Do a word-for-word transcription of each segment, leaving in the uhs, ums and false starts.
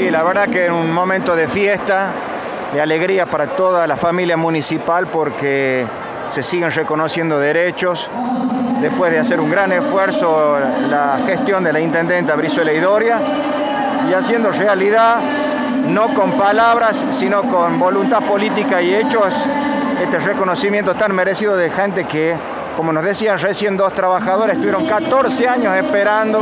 Sí, la verdad que en un momento de fiesta, de alegría para toda la familia municipal, porque se siguen reconociendo derechos. Después de hacer un gran esfuerzo la gestión de la intendenta Brizuela Idoria y haciendo realidad, no con palabras, sino con voluntad política y hechos, este reconocimiento tan merecido de gente que, como nos decían recién dos trabajadores, estuvieron catorce años esperando,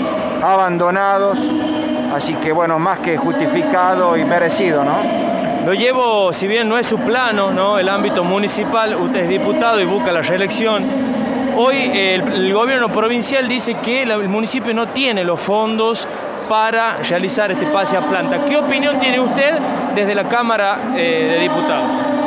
abandonados, así que bueno, más que justificado y merecido, ¿no? Lo llevo, si bien no es su plano, ¿no?, el ámbito municipal, usted es diputado y busca la reelección. Hoy el, el gobierno provincial dice que el municipio no tiene los fondos para realizar este pase a planta. ¿Qué opinión tiene usted desde la Cámara eh, de Diputados?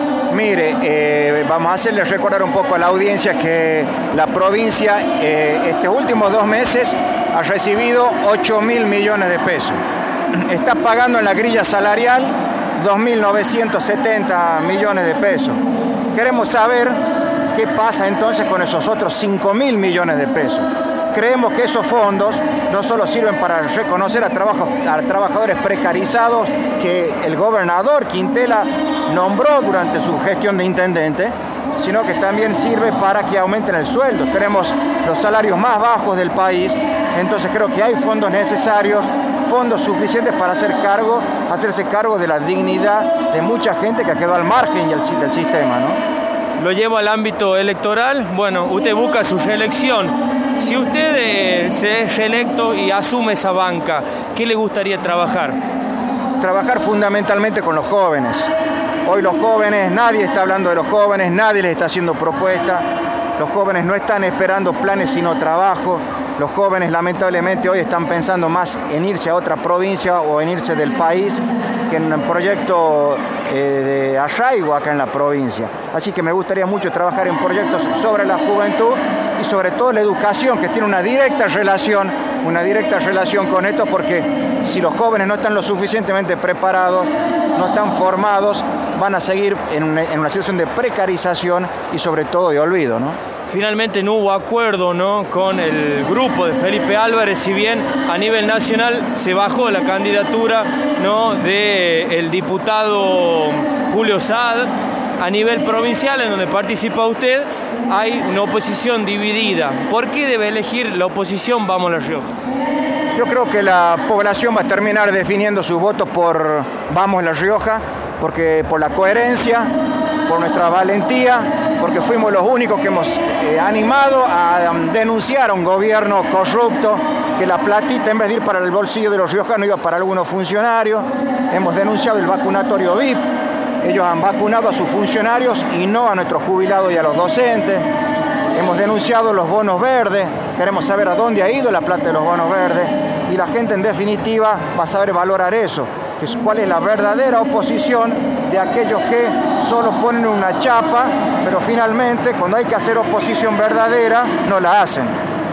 Mire, eh, vamos a hacerle recordar un poco a la audiencia que la provincia eh, estos últimos dos meses ha recibido ocho mil millones de pesos. Está pagando en la grilla salarial dos mil novecientos setenta millones de pesos. Queremos saber qué pasa entonces con esos otros cinco mil millones de pesos. Creemos que esos fondos no solo sirven para reconocer a, trabajo, a trabajadores precarizados que el gobernador Quintela nombró durante su gestión de intendente, sino que también sirve para que aumenten el sueldo. Tenemos los salarios más bajos del país, entonces creo que hay fondos necesarios, fondos suficientes para hacer cargo, hacerse cargo de la dignidad de mucha gente que ha quedado al margen del sistema, ¿no? Lo llevo al ámbito electoral. Bueno, usted busca su reelección. Si usted eh, se es reelecto y asume esa banca, ¿qué le gustaría trabajar? Trabajar fundamentalmente con los jóvenes. Hoy los jóvenes, nadie está hablando de los jóvenes, nadie les está haciendo propuestas. Los jóvenes no están esperando planes sino trabajo. Los jóvenes lamentablemente hoy están pensando más en irse a otra provincia o en irse del país que en un proyecto eh, de arraigo acá en la provincia. Así que me gustaría mucho trabajar en proyectos sobre la juventud y sobre todo la educación, que tiene una directa relación, una directa relación con esto, porque si los jóvenes no están lo suficientemente preparados, no están formados, van a seguir en una, en una situación de precarización y sobre todo de olvido, ¿no? Finalmente no hubo acuerdo, ¿no?, con el grupo de Felipe Álvarez, si bien a nivel nacional se bajó la candidatura, ¿no?, del diputado Julio Saad. A nivel provincial, en donde participa usted, hay una oposición dividida. ¿Por qué debe elegir la oposición Vamos La Rioja? Yo creo que la población va a terminar definiendo sus votos por Vamos La Rioja, porque por la coherencia, por nuestra valentía, porque fuimos los únicos que hemos eh, animado a um, denunciar a un gobierno corrupto, que la platita en vez de ir para el bolsillo de los riojanos iba para algunos funcionarios. Hemos denunciado el vacunatorio V I P. Ellos han vacunado a sus funcionarios y no a nuestros jubilados y a los docentes. Hemos denunciado los bonos verdes. Queremos saber a dónde ha ido la plata de los bonos verdes. Y la gente, en definitiva, va a saber valorar eso, que es cuál es la verdadera oposición de aquellos que solo ponen una chapa, pero finalmente, cuando hay que hacer oposición verdadera, no la hacen.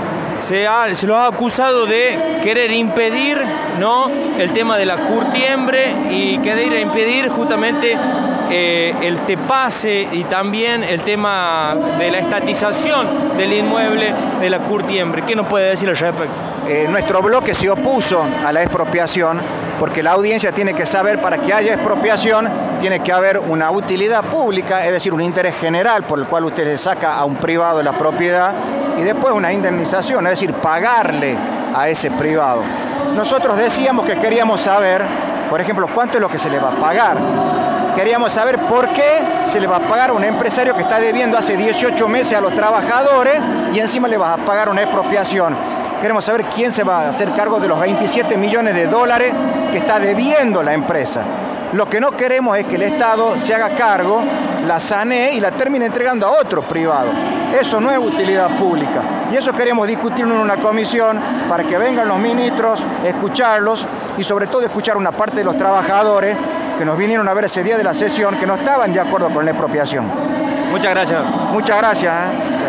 Se, ha, se los ha acusado de querer impedir, ¿no?, el tema de la curtiembre y querer impedir justamente eh, el tepase y también el tema de la estatización del inmueble de la curtiembre. ¿Qué nos puede decir al respecto? Eh, nuestro bloque se opuso a la expropiación porque la audiencia tiene que saber, para que haya expropiación tiene que haber una utilidad pública, es decir, un interés general por el cual usted le saca a un privado la propiedad y después una indemnización, es decir, pagarle a ese privado. Nosotros decíamos que queríamos saber, por ejemplo, cuánto es lo que se le va a pagar. Queríamos saber por qué se le va a pagar a un empresario que está debiendo hace dieciocho meses a los trabajadores y encima le va a pagar una expropiación. Queremos saber quién se va a hacer cargo de los veintisiete millones de dólares que está debiendo la empresa. Lo que no queremos es que el Estado se haga cargo, la sanee y la termine entregando a otro privado. Eso no es utilidad pública. Y eso queremos discutirlo en una comisión para que vengan los ministros, escucharlos y sobre todo escuchar una parte de los trabajadores que nos vinieron a ver ese día de la sesión que no estaban de acuerdo con la expropiación. Muchas gracias. Muchas gracias. ¿eh?